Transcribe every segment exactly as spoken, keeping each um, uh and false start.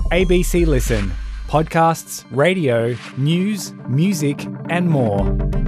A B C Listen. Podcasts, radio, news, music and more.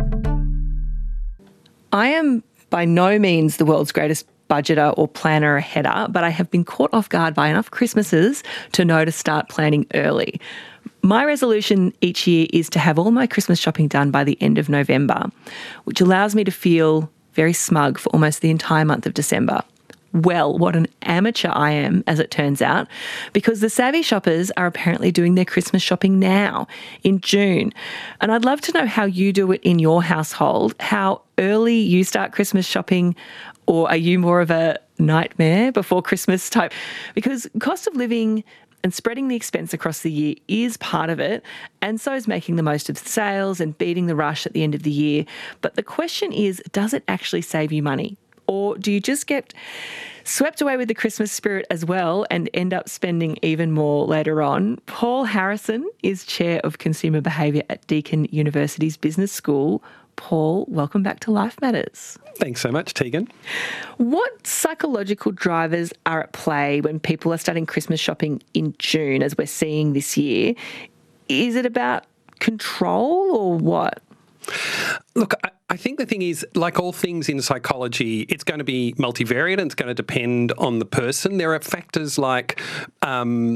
I am by no means the world's greatest budgeter or planner or header, but I have been caught off guard by enough Christmases to know to start planning early. My resolution each year is to have all my Christmas shopping done by the end of November, which allows me to feel very smug for almost the entire month of December. Well, what an amateur I am, as it turns out, because the savvy shoppers are apparently doing their Christmas shopping now, in June. And I'd love to know how you do it in your household, how early you start Christmas shopping, or are you more of a nightmare before Christmas type? Because cost of living and spreading the expense across the year is part of it, and so is making the most of the sales and beating the rush at the end of the year. But the question is, does it actually save you money? Or do you just get swept away with the Christmas spirit as well and end up spending even more later on? Paul Harrison is Chair of Consumer Behaviour at Deakin University's Business School. Paul, welcome back to Life Matters. Thanks so much, Tegan. What psychological drivers are at play when people are starting Christmas shopping in June, as we're seeing this year? Is it about control or what? Look, I, I think the thing is, like all things in psychology, it's going to be multivariate and it's going to depend on the person. There are factors like um,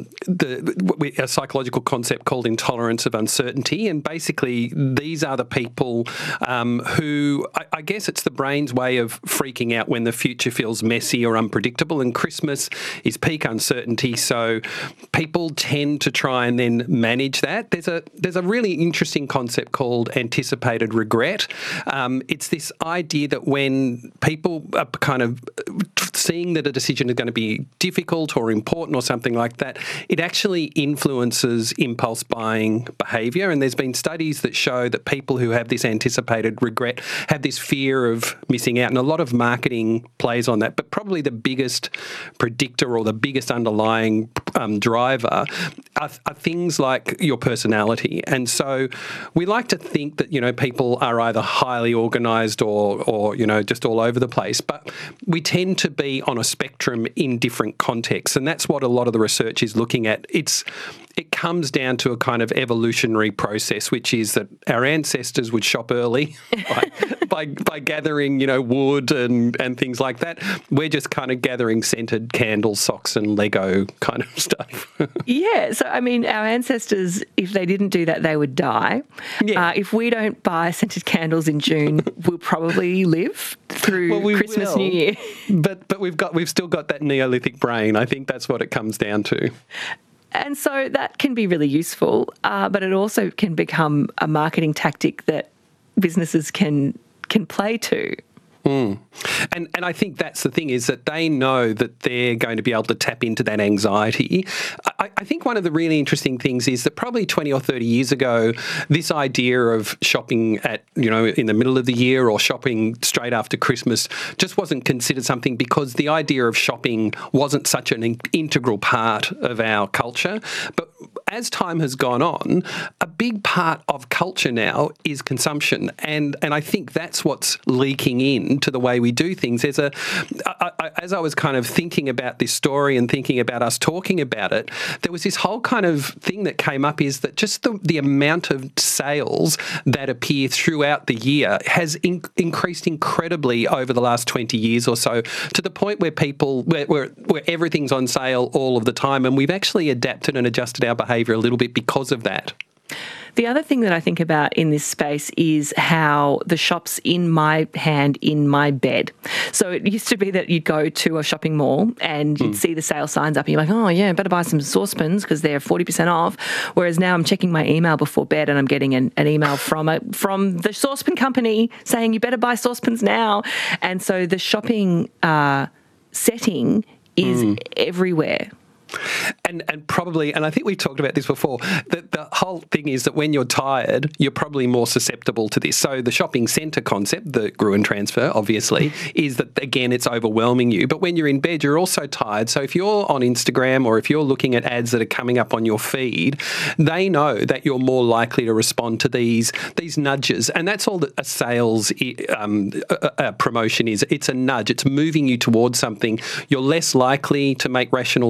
the a psychological concept called intolerance of uncertainty, and basically these are the people um, who, I, I guess it's the brain's way of freaking out when the future feels messy or unpredictable, and Christmas is peak uncertainty, so people tend to try and then manage that. There's a, there's a really interesting concept called anticipated regret. Um, it's this idea that when people are kind of seeing that a decision is going to be difficult or important or something like that, it actually influences impulse buying behaviour. And there's been studies that show that people who have this anticipated regret have this fear of missing out. And a lot of marketing plays on that. But probably the biggest predictor or the biggest underlying um, driver are, are things like your personality. And so we like to think that, you know, people are either highly organised or, or, you know, just all over the place. But we tend to be on a spectrum in different contexts, and that's what a lot of the research is looking at. It's it comes down to a kind of evolutionary process, which is that our ancestors would shop early by, by by gathering, you know, wood and, and things like that. We're just kind of gathering scented candles, socks and Lego kind of stuff. Yeah, so I mean, our ancestors, if they didn't do that, they would die. Yeah. Uh, if we don't buy scented candles in June, we'll probably live through well, we Christmas, will, New Year. But but we've got we've still got that Neolithic brain. I think that's what it comes down to. And so that can be really useful, uh, but it also can become a marketing tactic that businesses can can play to. Mm. And and I think that's the thing, is that they know that they're going to be able to tap into that anxiety. I, I think one of the really interesting things is that probably twenty or thirty years ago, this idea of shopping at, you know, in the middle of the year or shopping straight after Christmas just wasn't considered something, because the idea of shopping wasn't such an in- integral part of our culture. But as time has gone on, a big part of culture now is consumption. And, and I think that's what's leaking in to the way we do things. There's a, I, I, as I was kind of thinking about this story and thinking about us talking about it, there was this whole kind of thing that came up, is that just the, the amount of sales that appear throughout the year has in, increased incredibly over the last twenty years or so, to the point where people, where, where, where everything's on sale all of the time. And we've actually adapted and adjusted our behaviour a little bit because of that. The other thing that I think about in this space is how the shop's in my hand, in my bed. So it used to be that you'd go to a shopping mall and you'd mm. see the sale signs up and you're like, oh yeah, better buy some saucepans because they're forty percent off. Whereas now I'm checking my email before bed and I'm getting an, an email from a, from the saucepan company saying you better buy saucepans now. And so the shopping uh, setting is mm. everywhere. And and probably, and I think we talked about this before, that the whole thing is that when you're tired, you're probably more susceptible to this. So the shopping centre concept, the Gruen transfer, obviously, is that, again, it's overwhelming you. But when you're in bed, you're also tired. So if you're on Instagram or if you're looking at ads that are coming up on your feed, they know that you're more likely to respond to these these nudges. And that's all that a sales um, a, a promotion is. It's a nudge. It's moving you towards something. You're less likely to make rational decisions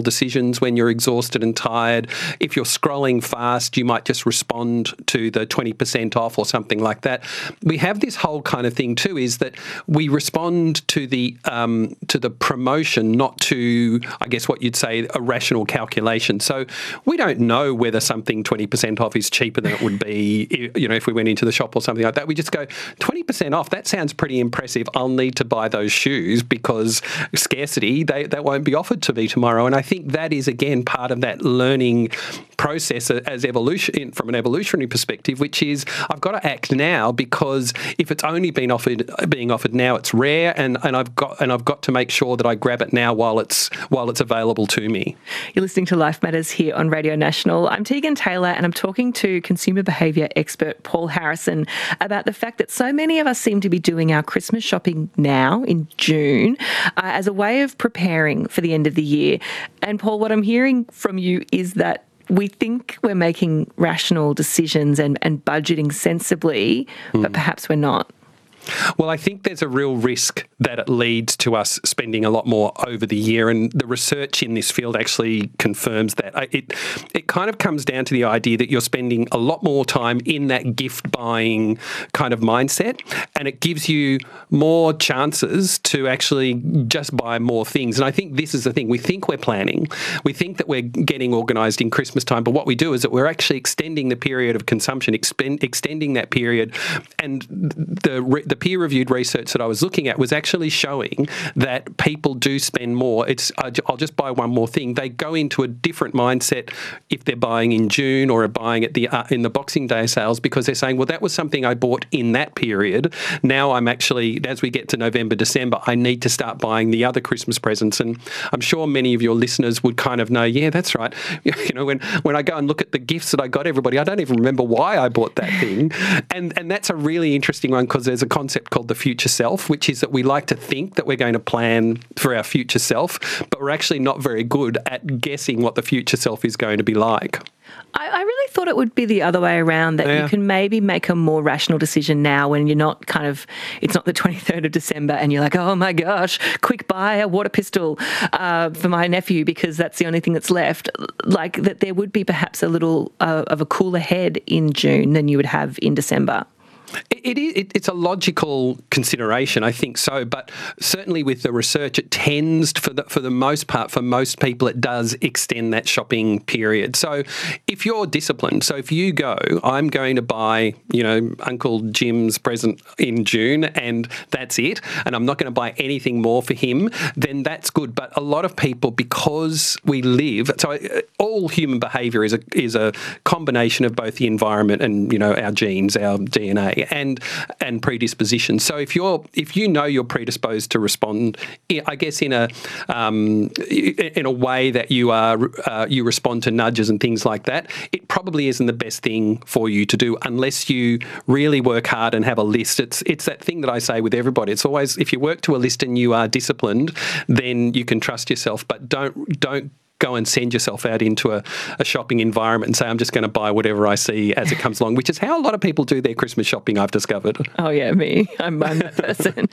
promotions when you're exhausted and tired. If you're scrolling fast, you might just respond to the twenty percent off or something like that. We have this whole kind of thing too, is that we respond to the um, to the promotion, not to, I guess, what you'd say a rational calculation. So we don't know whether something twenty percent off is cheaper than it would be, you know, if we went into the shop or something like that. We just go, twenty percent off, that sounds pretty impressive. I'll need to buy those shoes because scarcity, they, that won't be offered to me tomorrow. And I think that is, again, part of that learning process as evolution, from an evolutionary perspective, which is I've got to act now, because if it's only been offered, being offered now, it's rare, and, and I've got and I've got to make sure that I grab it now while it's while it's available to me. You're listening to Life Matters here on Radio National. I'm Tegan Taylor, and I'm talking to consumer behaviour expert Paul Harrison about the fact that so many of us seem to be doing our Christmas shopping now in June uh, as a way of preparing for the end of the year. And Paul, what I'm hearing from you is that we think we're making rational decisions and, and budgeting sensibly, mm. but perhaps we're not. Well, I think there's a real risk that it leads to us spending a lot more over the year, and the research in this field actually confirms that. It it kind of comes down to the idea that you're spending a lot more time in that gift buying kind of mindset, and it gives you more chances to actually just buy more things. And I think this is the thing. We think we're planning. We think that we're getting organised in Christmas time, but what we do is that we're actually extending the period of consumption, expend, extending that period, and the, the The peer-reviewed research that I was looking at was actually showing that people do spend more. It's I'll just buy one more thing. They go into a different mindset if they're buying in June or are buying at the uh, in the Boxing Day sales, because they're saying, well, that was something I bought in that period. Now I'm actually, as we get to November, December, I need to start buying the other Christmas presents. And I'm sure many of your listeners would kind of know, yeah, that's right. You know, when when I go and look at the gifts that I got everybody, I don't even remember why I bought that thing. And and that's a really interesting one, because there's a concept called the future self, which is that we like to think that we're going to plan for our future self, but we're actually not very good at guessing what the future self is going to be like. I, I really thought it would be the other way around, that yeah. you can maybe make a more rational decision now when you're not kind of, it's not the twenty-third of December and you're like, oh my gosh, quick buy a water pistol uh, for my nephew because that's the only thing that's left. Like that there would be perhaps a little uh, of a cooler head in June than you would have in December. It is. It, it's a logical consideration, I think so. But certainly with the research, it tends, for the for the most part, for most people, it does extend that shopping period. So if you're disciplined, so if you go, I'm going to buy, you know, Uncle Jim's present in June, and that's it, and I'm not going to buy anything more for him, then that's good. But a lot of people, because we live, so all human behaviour is a is a combination of both the environment and, you know, our genes, our D N A. And and predisposition. So if you're if you know you're predisposed to respond, I guess in a um, in a way that you are uh, you respond to nudges and things like that, it probably isn't the best thing for you to do unless you really work hard and have a list. It's it's that thing that I say with everybody. It's always, if you work to a list and you are disciplined, then you can trust yourself. But don't don't. go and send yourself out into a, a shopping environment and say, I'm just going to buy whatever I see as it comes along, which is how a lot of people do their Christmas shopping, I've discovered. Oh, yeah, me. I'm, I'm that person.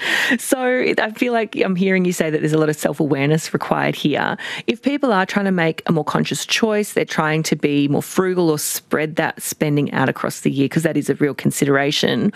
So I feel like I'm hearing you say that there's a lot of self-awareness required here. If people are trying to make a more conscious choice, they're trying to be more frugal or spread that spending out across the year, because that is a real consideration,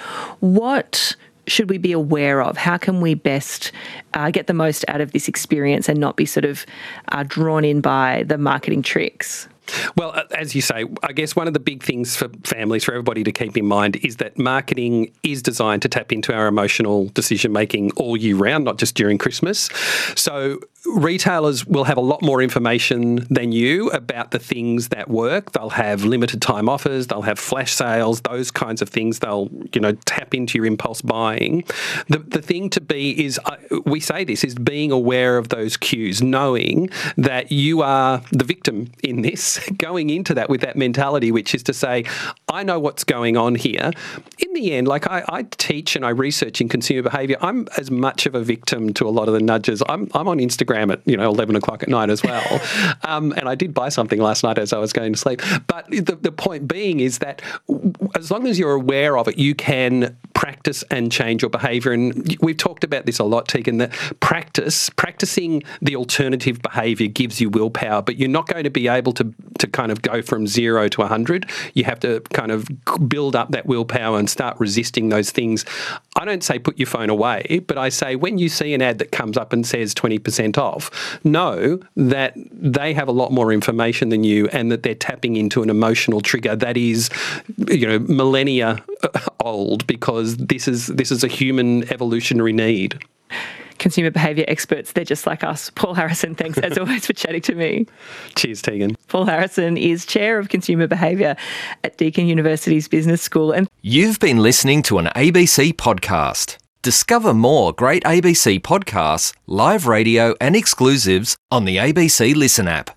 what should we be aware of? How can we best uh, get the most out of this experience and not be sort of uh, drawn in by the marketing tricks? Well, as you say, I guess one of the big things for families, for everybody to keep in mind, is that marketing is designed to tap into our emotional decision-making all year round, not just during Christmas. So retailers will have a lot more information than you about the things that work. They'll have limited time offers, they'll have flash sales, those kinds of things. They'll, you know, tap into your impulse buying. The the thing to be is, uh, we say this, is being aware of those cues, knowing that you are the victim in this, going into that with that mentality, which is to say, I know what's going on here. In the end, like I, I teach and I research in consumer behaviour, I'm as much of a victim to a lot of the nudges. I'm I'm on Instagram Instagram at, you know, eleven o'clock at night as well. um, and I did buy something last night as I was going to sleep. But the, the point being is that as long as you're aware of it, you can practice and change your behaviour. And we've talked about this a lot, Tegan, that practice, practicing the alternative behaviour gives you willpower, but you're not going to be able to, to kind of go from zero to one hundred. You have to kind of build up that willpower and start resisting those things. I don't say put your phone away, but I say when you see an ad that comes up and says twenty percent off, know that they have a lot more information than you and that they're tapping into an emotional trigger that is, you know, millennia old, because this is this is a human evolutionary need. Consumer behaviour experts, they're just like us. Paul Harrison, thanks as always for chatting to me. Cheers, Tegan. Paul Harrison is Chair of Consumer Behaviour at Deakin University's Business School. And You've been listening to an A B C podcast. Discover more great A B C podcasts, live radio and exclusives on the A B C Listen app.